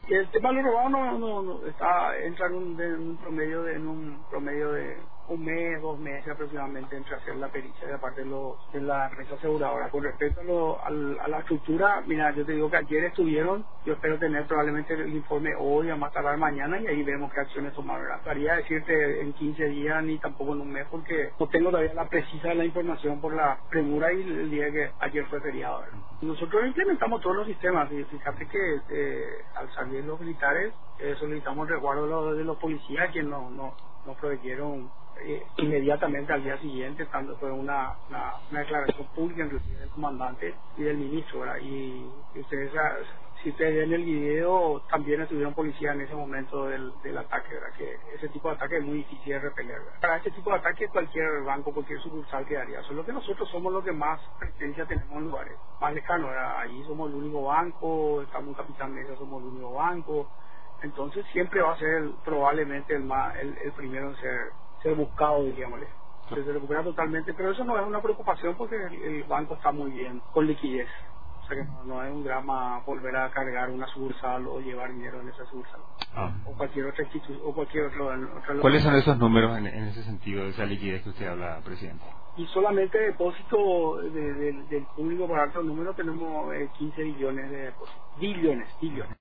El tema de los robados entra en un promedio de un mes, 2 meses aproximadamente entre hacer la pericia de parte de la empresa aseguradora. Con respecto a la estructura, mira, yo te digo que ayer estuvieron, yo espero tener probablemente el informe hoy, a más tardar mañana, y ahí vemos qué acciones tomaron. Podría decirte en 15 días ni tampoco en un mes, porque no tengo todavía la precisa de la información por la premura y el día que ayer fue feriado, ¿verdad? Nosotros implementamos todos los sistemas, y fíjate que al salir los militares solicitamos resguardo de los policías, que nos proveyeron inmediatamente al día siguiente, tanto fue una declaración pública inclusive del comandante y del ministro, ¿verdad? Y ustedes, si ustedes ven el video, también estuvieron policías en ese momento del ataque, ¿verdad? Que ese tipo de ataque es muy difícil de repeler, ¿verdad? Para este tipo de ataque cualquier banco, cualquier sucursal quedaría, solo que nosotros somos los que más presencia tenemos en lugares más lejanos, ¿verdad? Ahí somos el único banco, estamos en Capitán Mesa, somos el único banco, entonces siempre va a ser probablemente el primero en ser buscado, diríamosle. Se recupera totalmente, pero eso no es una preocupación porque el banco está muy bien, con liquidez. O sea que no es un drama volver a cargar una sucursal o llevar dinero en esa sucursal. O cualquier otra institución, o cualquier otra ¿Cuáles son esos números en ese sentido, de esa liquidez que usted habla, presidente? Y solamente depósito del público, por alto número, tenemos 15 billones de depósitos. Billones.